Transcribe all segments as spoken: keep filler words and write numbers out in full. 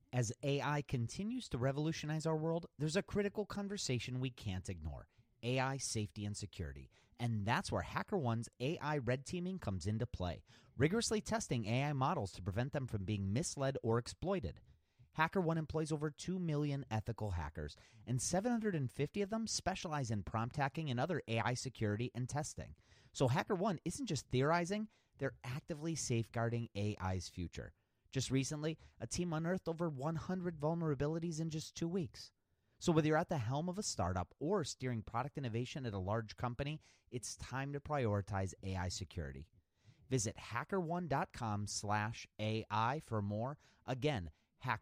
As A I continues to revolutionize our world, there's a critical conversation we can't ignore: A I safety and security. And that's where HackerOne's A I red teaming comes into play, rigorously testing A I models to prevent them from being misled or exploited. HackerOne employs over two million ethical hackers, and seven hundred fifty of them specialize in prompt hacking and other A I security and testing. So HackerOne isn't just theorizing, they're actively safeguarding A I's future. Just recently, a team unearthed over one hundred vulnerabilities in just two weeks. So whether you're at the helm of a startup or steering product innovation at a large company, it's time to prioritize A I security. Visit HackerOne.com slash AI for more. Again,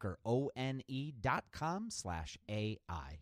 HackerOne.com slash AI.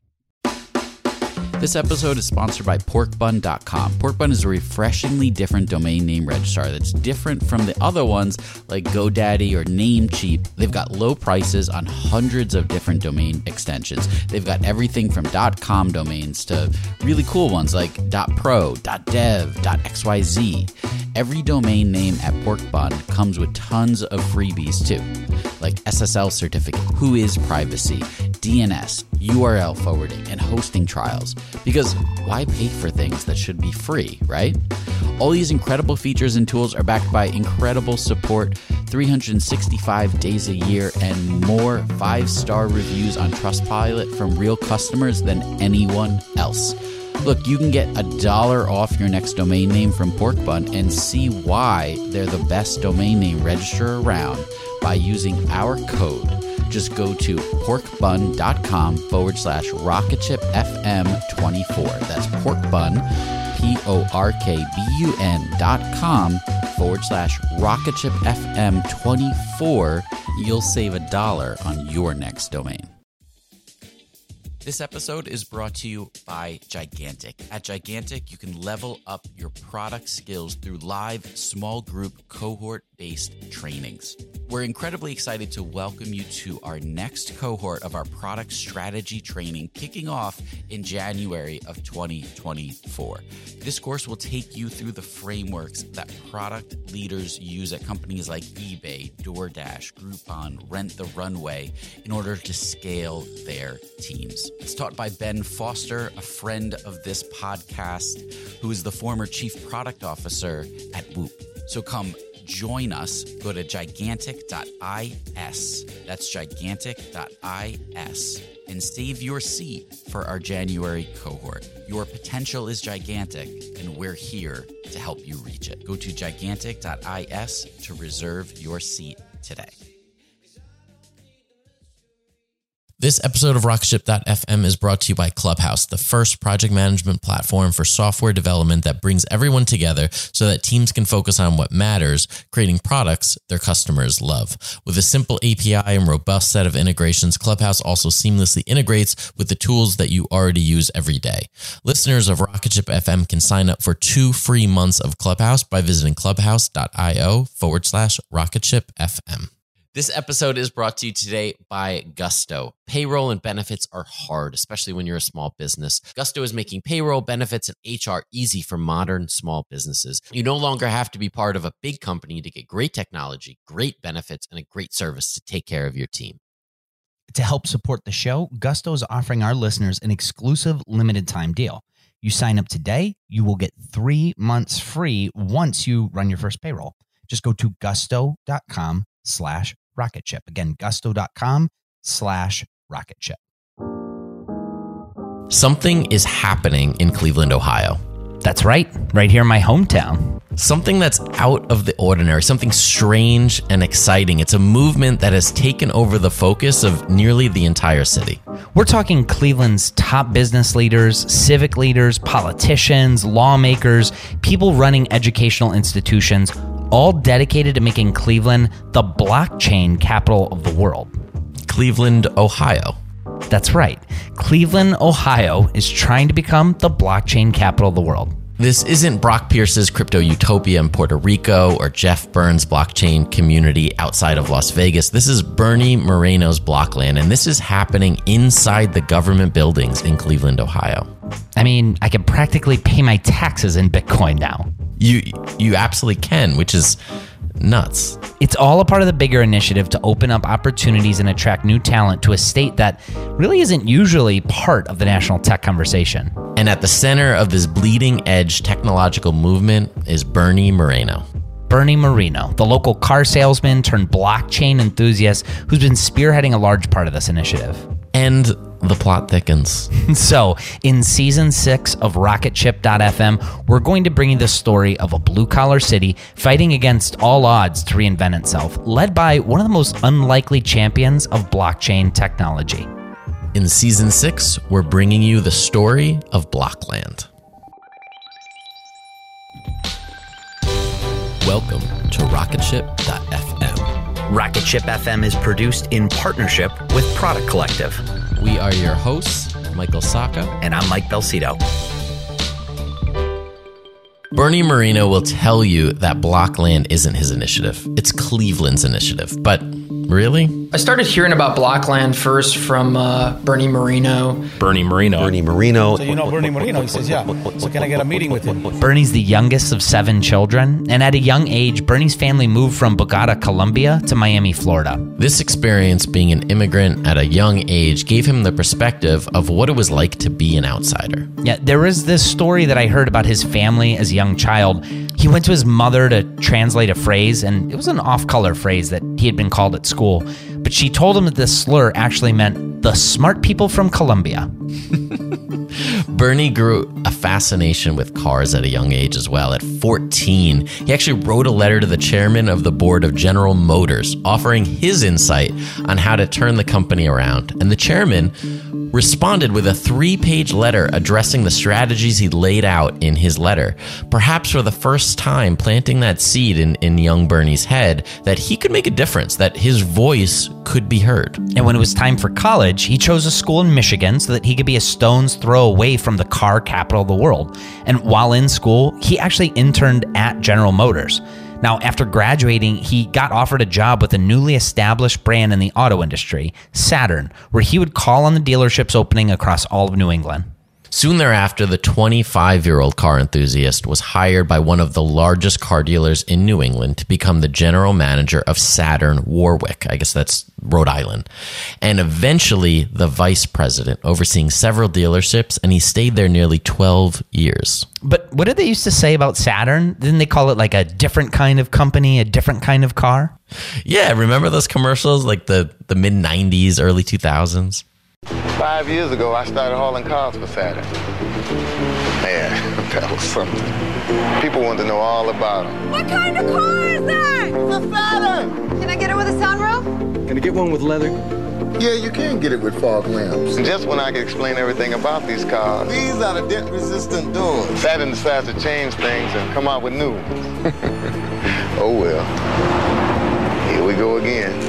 This episode is sponsored by pork bun dot com. Porkbun is a refreshingly different domain name registrar that's different from the other ones like GoDaddy or Namecheap. They've got low prices on hundreds of different domain extensions. They've got everything from .com domains to really cool ones like .pro, .dev, .xyz. Every domain name at Porkbun comes with tons of freebies too, like S S L certificate, Whois privacy, D N S, U R L forwarding, and hosting trials. Because why pay for things that should be free, right? All these incredible features and tools are backed by incredible support, three hundred sixty-five days a year, and more five-star reviews on Trustpilot from real customers than anyone else. Look, you can get a dollar off your next domain name from Porkbun and see why they're the best domain name registrar around by using our code. Just go to porkbun.com forward slash rocketshipfm24. That's porkbun, P-O-R-K-B-U-N dot com forward slash rocketshipfm24. You'll save a dollar on your next domain. This episode is brought to you by Gigantic. At Gigantic, you can level up your product skills through live small group cohort-based trainings. We're incredibly excited to welcome you to our next cohort of our product strategy training kicking off in January of twenty twenty-four. This course will take you through the frameworks that product leaders use at companies like eBay, DoorDash, Groupon, Rent the Runway in order to scale their teams. It's taught by Ben Foster, a friend of this podcast, who is the former chief product officer at Whoop. So come join us. Go to gigantic dot is. That's gigantic dot is and save your seat for our January cohort. Your potential is gigantic, and we're here to help you reach it. Go to gigantic dot is to reserve your seat today. This episode of Rocketship dot f m is brought to you by Clubhouse, the first project management platform for software development that brings everyone together so that teams can focus on what matters, creating products their customers love. With a simple A P I and robust set of integrations, Clubhouse also seamlessly integrates with the tools that you already use every day. Listeners of Rocketship dot f m can sign up for two free months of Clubhouse by visiting clubhouse.io forward slash Rocketship FM. This episode is brought to you today by Gusto. Payroll and benefits are hard, especially when you're a small business. Gusto is making payroll, benefits, and H R easy for modern small businesses. You no longer have to be part of a big company to get great technology, great benefits, and a great service to take care of your team. To help support the show, Gusto is offering our listeners an exclusive limited time deal. You sign up today, you will get three months free once you run your first payroll. Just go to gusto.com slash rocketship. Again, gusto.com slash rocketship. Something is happening in Cleveland, Ohio. That's right. Right here in my hometown. Something that's out of the ordinary, something strange and exciting. It's a movement that has taken over the focus of nearly the entire city. We're talking Cleveland's top business leaders, civic leaders, politicians, lawmakers, people running educational institutions, all dedicated to making Cleveland the blockchain capital of the world. Cleveland, Ohio. That's right. Cleveland, Ohio is trying to become the blockchain capital of the world. This isn't Brock Pierce's crypto utopia in Puerto Rico or Jeff Burns' blockchain community outside of Las Vegas. This is Bernie Moreno's Blockland, and this is happening inside the government buildings in Cleveland, Ohio. I mean, I can practically pay my taxes in Bitcoin now. You you absolutely can, which is nuts. It's all a part of the bigger initiative to open up opportunities and attract new talent to a state that really isn't usually part of the national tech conversation. And at the center of this bleeding edge technological movement is Bernie Moreno. Bernie Moreno, the local car salesman turned blockchain enthusiast who's been spearheading a large part of this initiative. And the plot thickens. So, in season six of Rocket Ship dot f m, we're going to bring you the story of a blue-collar city fighting against all odds to reinvent itself, led by one of the most unlikely champions of blockchain technology. In season six, we're bringing you the story of Blockland. Welcome to Rocket Ship dot f m. Rocket Ship F M is produced in partnership with Product Collective. We are your hosts, Michael Sacca. And I'm Mike Belsito. Bernie Moreno will tell you that Blockland isn't his initiative. It's Cleveland's initiative. But really? I started hearing about Blockland first from uh, Bernie Moreno. Bernie Moreno. Bernie Moreno. So you know Bernie Moreno? He says, yeah. So can I get a meeting with him? Bernie's the youngest of seven children, and at a young age, Bernie's family moved from Bogota, Colombia to Miami, Florida. This experience, being an immigrant at a young age, gave him the perspective of what it was like to be an outsider. Yeah, there was this story that I heard about his family as a young child. He went to his mother to translate a phrase, and it was an off-color phrase that he had been called at school. But she told him that this slur actually meant the smart people from Colombia. Bernie grew a fascination with cars at a young age as well. At fourteen, he actually wrote a letter to the chairman of the board of General Motors, offering his insight on how to turn the company around. And the chairman responded with a three-page letter addressing the strategies he laid out in his letter, perhaps for the first time planting that seed in, in young Bernie's head that he could make a difference, that his voice could be heard. And when it was time for college, he chose a school in Michigan so that he could be a stone's throw away from the car capital of the world. And while in school, he actually interned at General Motors. Now, after graduating, he got offered a job with a newly established brand in the auto industry, Saturn, where he would call on the dealerships opening across all of New England. Soon thereafter, the twenty-five-year-old car enthusiast was hired by one of the largest car dealers in New England to become the general manager of Saturn Warwick. I guess that's Rhode Island. And eventually the vice president, overseeing several dealerships, and he stayed there nearly twelve years. But what did they used to say about Saturn? Didn't they call it like a different kind of company, a different kind of car? Yeah, remember those commercials, like the, the mid nineties, early two thousands? Five years ago, I started hauling cars for Saturn. Man, that was something. People wanted to know all about them. What kind of car is that? It's a Saturn! Can I get it with a sunroof? Can I get one with leather? Yeah, you can get it with fog lamps. And just when I could explain everything about these cars, these are the dent-resistant doors. Saturn decides to change things and come out with new ones. Oh well. Here we go again.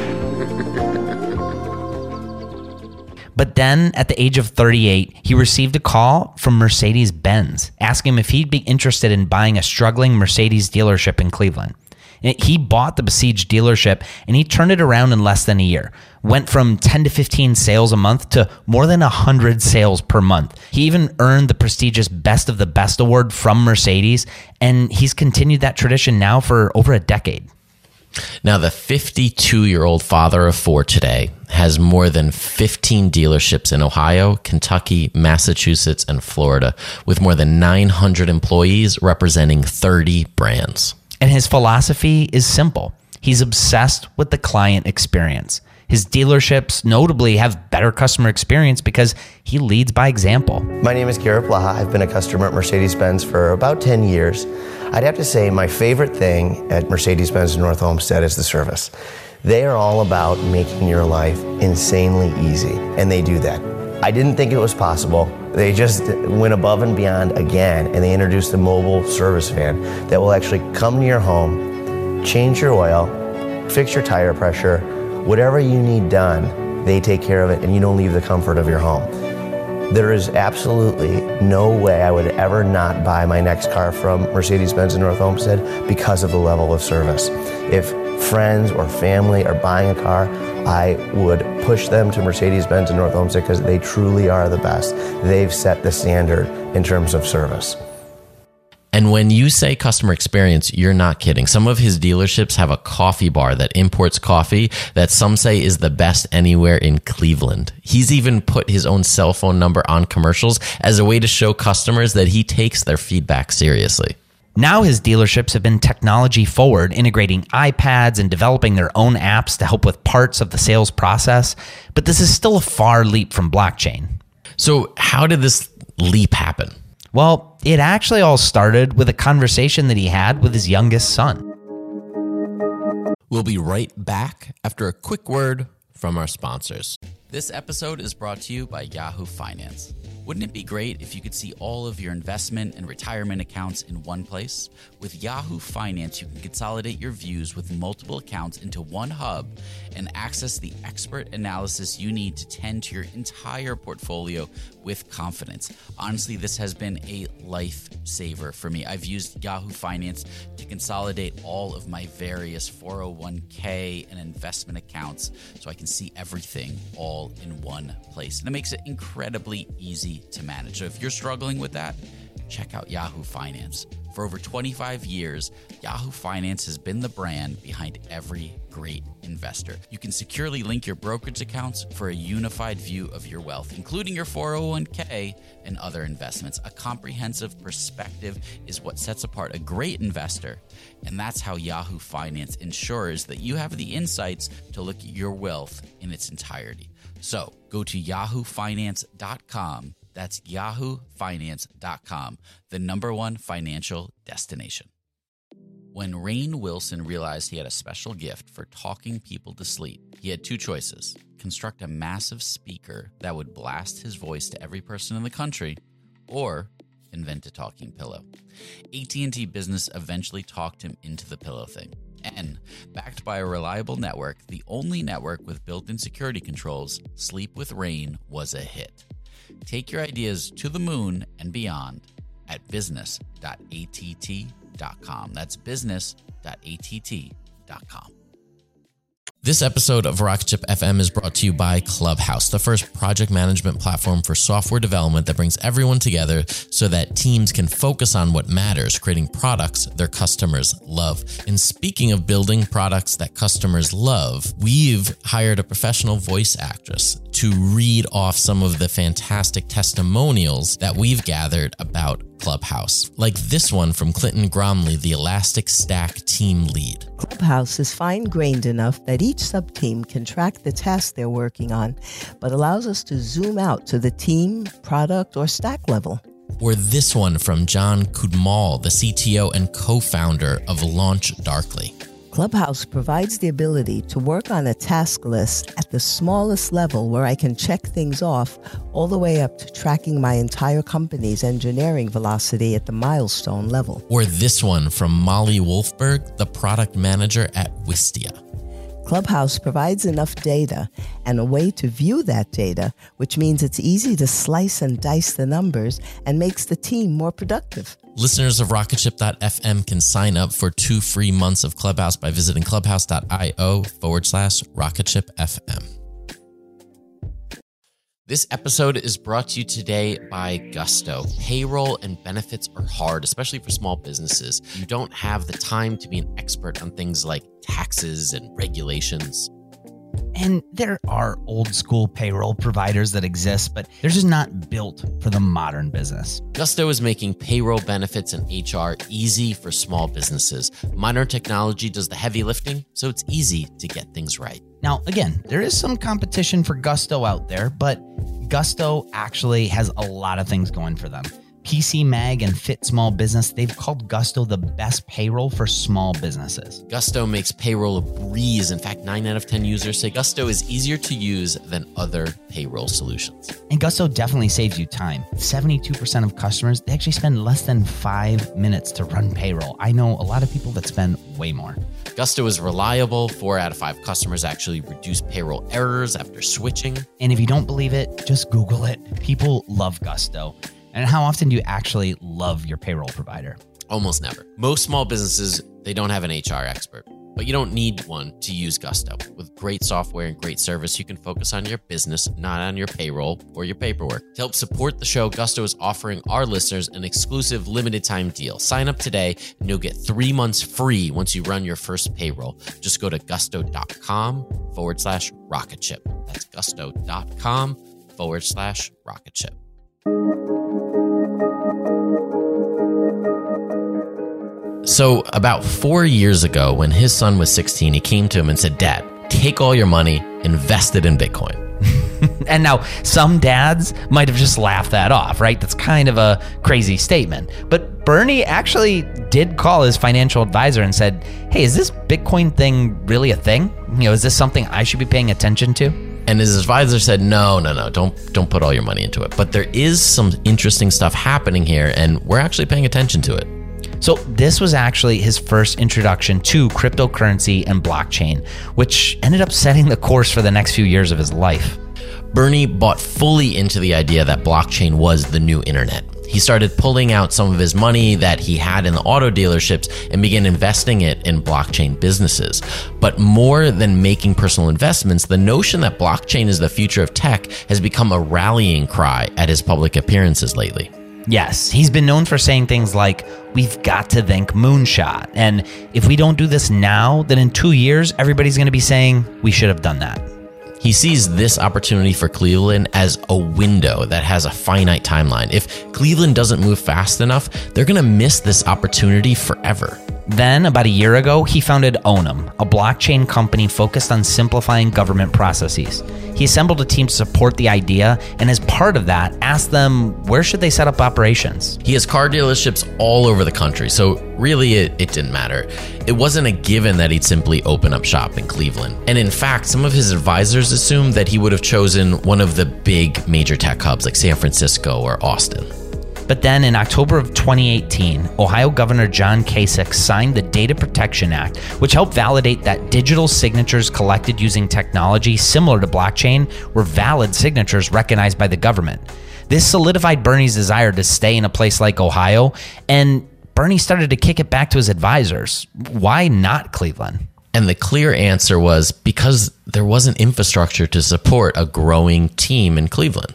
But then, at the age of thirty-eight, he received a call from Mercedes-Benz asking him if he'd be interested in buying a struggling Mercedes dealership in Cleveland. He bought the besieged dealership, and he turned it around in less than a year. Went from ten to fifteen sales a month to more than one hundred sales per month. He even earned the prestigious Best of the Best award from Mercedes, and he's continued that tradition now for over a decade. Now, the fifty-two-year-old father of four today has more than fifteen dealerships in Ohio, Kentucky, Massachusetts, and Florida, with more than nine hundred employees representing thirty brands. And his philosophy is simple. He's obsessed with the client experience. His dealerships notably have better customer experience because he leads by example. My name is Garrett Blaha. I've been a customer at Mercedes-Benz for about ten years. I'd have to say my favorite thing at Mercedes-Benz North Olmsted is the service. They are all about making your life insanely easy, and they do that. I didn't think it was possible. They just went above and beyond again, and they introduced a mobile service van that will actually come to your home, change your oil, fix your tire pressure, whatever you need done, they take care of it, and you don't leave the comfort of your home. There is absolutely no way I would ever not buy my next car from Mercedes-Benz in North Olmsted because of the level of service. If friends or family are buying a car, I would push them to Mercedes-Benz in North Olmsted because they truly are the best. They've set the standard in terms of service. And when you say customer experience, you're not kidding. Some of his dealerships have a coffee bar that imports coffee that some say is the best anywhere in Cleveland. He's even put his own cell phone number on commercials as a way to show customers that he takes their feedback seriously. Now his dealerships have been technology forward, integrating iPads and developing their own apps to help with parts of the sales process. But this is still a far leap from blockchain. So how did this leap happen? Well, it actually all started with a conversation that he had with his youngest son. We'll be right back after a quick word from our sponsors. This episode is brought to you by Yahoo Finance. Wouldn't it be great if you could see all of your investment and retirement accounts in one place? With Yahoo Finance, you can consolidate your views with multiple accounts into one hub and access the expert analysis you need to tend to your entire portfolio with confidence. Honestly, this has been a lifesaver for me. I've used Yahoo Finance to consolidate all of my various four oh one k and investment accounts so I can see everything all in one place. And it makes it incredibly easy to manage. So if you're struggling with that, check out Yahoo Finance. For over twenty-five years, Yahoo Finance has been the brand behind every great investor. You can securely link your brokerage accounts for a unified view of your wealth, including your four oh one k and other investments. A comprehensive perspective is what sets apart a great investor, and that's how Yahoo Finance ensures that you have the insights to look at your wealth in its entirety. So go to yahoo finance dot com. That's yahoo finance dot com, the number one financial destination. When Rainn Wilson realized he had a special gift for talking people to sleep, he had two choices: construct a massive speaker that would blast his voice to every person in the country, or invent a talking pillow. A T and T Business eventually talked him into the pillow thing. And, backed by a reliable network, the only network with built-in security controls, Sleep with Rainn was a hit. Take your ideas to the moon and beyond at business dot A T T dot com. That's business dot A T T dot com. This episode of Rocket Ship F M is brought to you by Clubhouse, the first project management platform for software development that brings everyone together so that teams can focus on what matters, creating products their customers love. And speaking of building products that customers love, we've hired a professional voice actress to read off some of the fantastic testimonials that we've gathered about Clubhouse, like this one from Clinton Gromley, the Elastic Stack team lead. Clubhouse is fine-grained enough that each sub-team can track the task they're working on, but allows us to zoom out to the team, product, or stack level. Or this one from John Kudmal, the C T O and co-founder of Launch Darkly. Clubhouse provides the ability to work on a task list at the smallest level where I can check things off all the way up to tracking my entire company's engineering velocity at the milestone level. Or this one from Molly Wolfberg, the product manager at Wistia. Clubhouse provides enough data and a way to view that data, which means it's easy to slice and dice the numbers and makes the team more productive. Listeners of rocketship dot f m can sign up for two free months of Clubhouse by visiting clubhouse.io forward slash rocketshipfm. This episode is brought to you today by Gusto. Payroll and benefits are hard, especially for small businesses. You don't have the time to be an expert on things like taxes and regulations. And there are old school payroll providers that exist, but they're just not built for the modern business. Gusto is making payroll, benefits, and H R easy for small businesses. Modern technology does the heavy lifting, so it's easy to get things right. Now, again, there is some competition for Gusto out there, but Gusto actually has a lot of things going for them. P C Mag and Fit Small Business, they've called Gusto the best payroll for small businesses. Gusto makes payroll a breeze. In fact, nine out of ten users say Gusto is easier to use than other payroll solutions. And Gusto definitely saves you time. seventy-two percent of customers, they actually spend less than five minutes to run payroll. I know a lot of people that spend way more. Gusto is reliable. Four out of five customers actually reduce payroll errors after switching. And if you don't believe it, just Google it. People love Gusto. And how often do you actually love your payroll provider? Almost never. Most small businesses, they don't have an H R expert. But you don't need one to use Gusto. With great software and great service, you can focus on your business, not on your payroll or your paperwork. To help support the show, Gusto is offering our listeners an exclusive limited time deal. Sign up today and you'll get three months free once you run your first payroll. Just go to gusto.com forward slash rocket ship. That's gusto.com forward slash rocket ship. So about four years ago, when his son was sixteen, he came to him and said, Dad, take all your money, invest it in Bitcoin. And now some dads might have just laughed that off, right? That's kind of a crazy statement. But Bernie actually did call his financial advisor and said, hey, is this Bitcoin thing really a thing? You know, is this something I should be paying attention to? And his advisor said, no, no, no, don't don't put all your money into it. But there is some interesting stuff happening here, and we're actually paying attention to it. So this was actually his first introduction to cryptocurrency and blockchain, which ended up setting the course for the next few years of his life. Bernie bought fully into the idea that blockchain was the new internet. He started pulling out some of his money that he had in the auto dealerships and began investing it in blockchain businesses. But more than making personal investments, the notion that blockchain is the future of tech has become a rallying cry at his public appearances lately. Yes, he's been known for saying things like, we've got to think moonshot. And if we don't do this now, then in two years, everybody's going to be saying we should have done that. He sees this opportunity for Cleveland as a window that has a finite timeline. If Cleveland doesn't move fast enough, they're going to miss this opportunity forever. Then, about a year ago, he founded Onum, a blockchain company focused on simplifying government processes. He assembled a team to support the idea, and as part of that, asked them where should they set up operations. He has car dealerships all over the country, so really it, it didn't matter. It wasn't a given that he'd simply open up shop in Cleveland. And in fact, some of his advisors assumed that he would have chosen one of the big major tech hubs like San Francisco or Austin. But then in October of twenty eighteen, Ohio Governor John Kasich signed the Data Protection Act, which helped validate that digital signatures collected using technology similar to blockchain were valid signatures recognized by the government. This solidified Bernie's desire to stay in a place like Ohio, and Bernie started to kick it back to his advisors. Why not Cleveland? And the clear answer was because there wasn't infrastructure to support a growing team in Cleveland.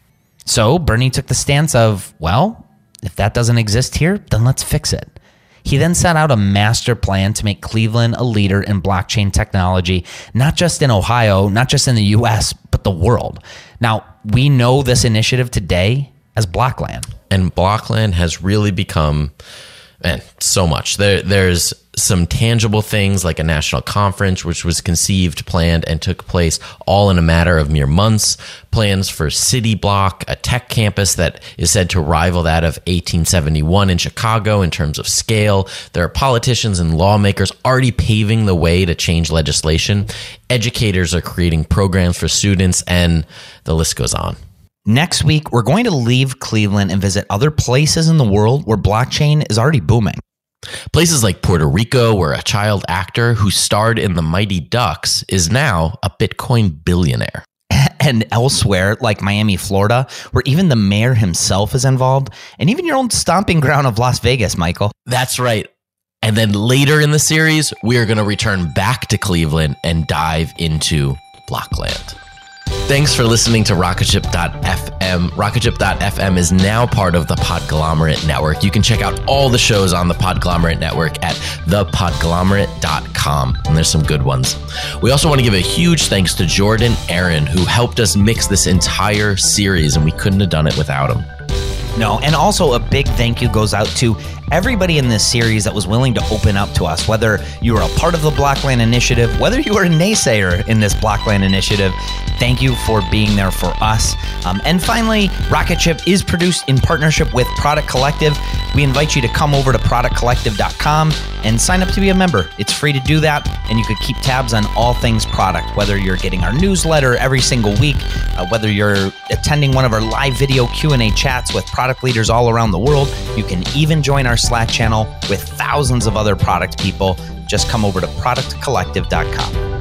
So Bernie took the stance of, well, if that doesn't exist here, then let's fix it. He then set out a master plan to make Cleveland a leader in blockchain technology, not just in Ohio, not just in the U S, but the world. Now, we know this initiative today as Blockland. And Blockland has really become, man, so much. There, there's some tangible things like a national conference, which was conceived, planned, and took place all in a matter of mere months. Plans for City Block, a tech campus that is said to rival that of eighteen seventy-one in Chicago in terms of scale. There are politicians and lawmakers already paving the way to change legislation. Educators are creating programs for students, and the list goes on. Next week, we're going to leave Cleveland and visit other places in the world where blockchain is already booming. Places like Puerto Rico, where a child actor who starred in The Mighty Ducks is now a Bitcoin billionaire. And elsewhere, like Miami, Florida, where even the mayor himself is involved, and even your own stomping ground of Las Vegas, Michael. That's right. And then later in the series, we are going to return back to Cleveland and dive into Blockland. Thanks for listening to Rocketship dot f m. Rocketship dot f m is now part of the Podglomerate Network. You can check out all the shows on the Podglomerate Network at the podglomerate dot com, and there's some good ones. We also want to give a huge thanks to Jordan Aaron, who helped us mix this entire series, and we couldn't have done it without him. No, and also a big thank you goes out to everybody in this series that was willing to open up to us, whether you were a part of the Blockland Initiative, whether you were a naysayer in this Blockland Initiative. Thank you for being there for us. Um, and finally, Rocket Ship is produced in partnership with Product Collective. We invite you to come over to product collective dot com and sign up to be a member. It's free to do that, and you could keep tabs on all things product, whether you're getting our newsletter every single week, uh, whether you're attending one of our live video Q and A chats with product leaders all around the world. You can even join our Slack channel with thousands of other product people. Just come over to product collective dot com.